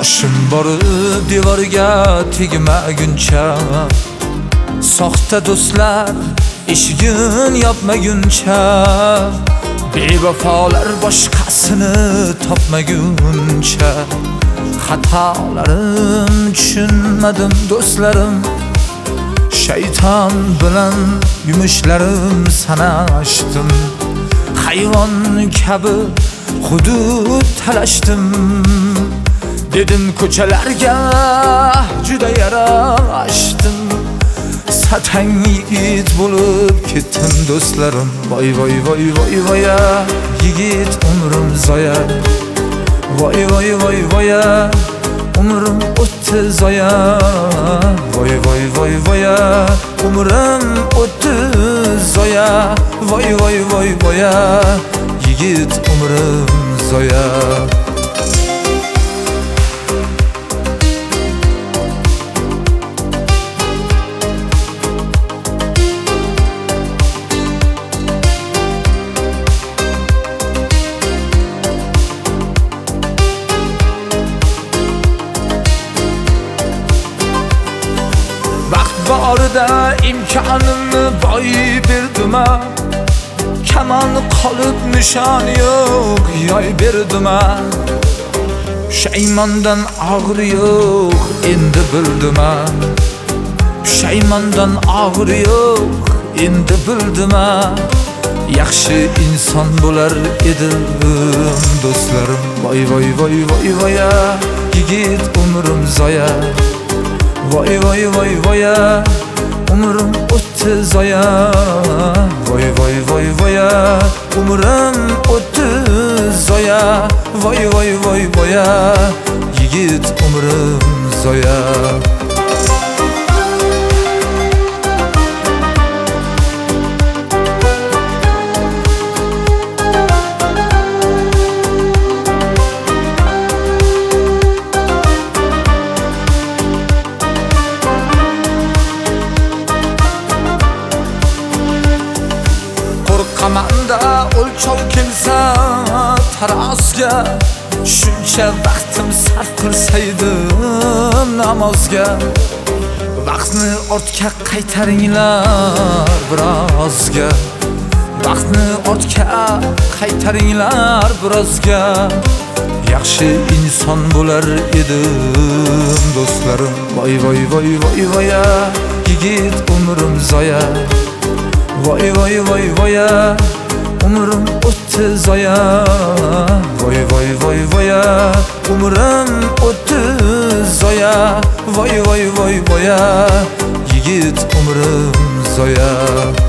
Boshim borib devorga tegmaguncha, soxta do'stlar eshigin yopmaguncha, bevafolar boshqasini topmaguncha, xatolarim tushunmadim do'stlarim, shayton bilan yumushlarim sanashdim, hayvon kabi hudud talashdim. Dedim ko'chalarga juda yarashdim, satang yigit bo'lib ketdim do'stlarim. Voy voy voy voy voya, yigit umrim zoya. Voy voy voy voya, umrim o'tdi zoya. Voy voy voy voya, umrim o'tdi zoya. Voy voy voy voya, yigit umrim zoya. Borida imkonimni boy berdim, kaman qolib nishon yo'q yoy berdim. Pushaymondan og'ir yo'q endi bildim, pushaymondan og'ir yo'q endi bildim. Yaxshi inson bo'lar edim do'stlarim. Voy voy voy voy voya, yigit umrim zoya. Voy voy voy voya, umrim o'tdi zoya. Voy voy voy voya, umrim o'tdi zoya. Voy voy voy voya, yigit umrim zoya. Qo'rqamanda o'lchov kelsa tarozga, shuncha vaqtim sarf qilsaydim namozga. Vaqtni ortga qaytaringlar birozga, vaqtni ortga qaytaringlar birozga. Yaxshi inson bo'lar edim do'stlarim. Voy voy voy voy voya, yigit umrim zoya. Voy voy voy voya, umrim o'tdi zoya. Voy voy voy voya, umrim o'tdi zoya. Voy voy voy voya, yigit umrim zoya.